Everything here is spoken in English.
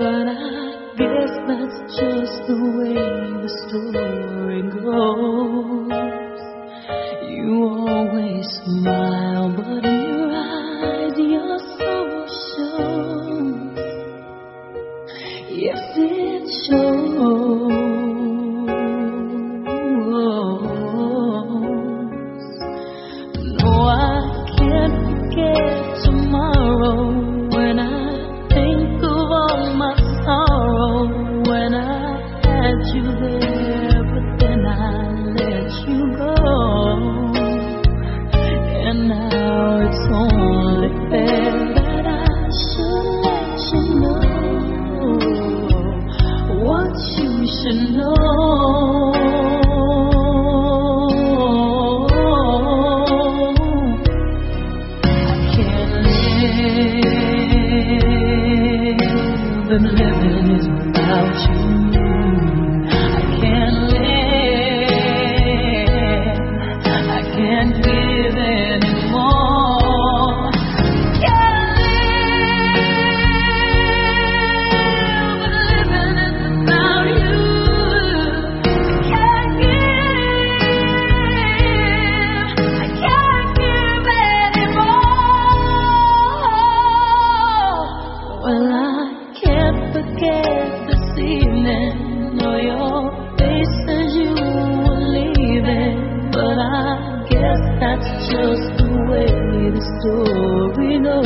But I guess that's just the way the story goes. You always smile, but in your eyes your soul shows. Yes, it shows. No, I can't forget tomorrow when I think of all my sorrow. When I had you there, but then I let you go. And now it's only fair that I should let you know what you should know. And living is without you. I can't live. I can't give anymore. Can't live. Living is without you. Can't give. I can't give anymore. Well, I can't forget this evening, or your face as you were leaving. But I guess that's just the way the story goes.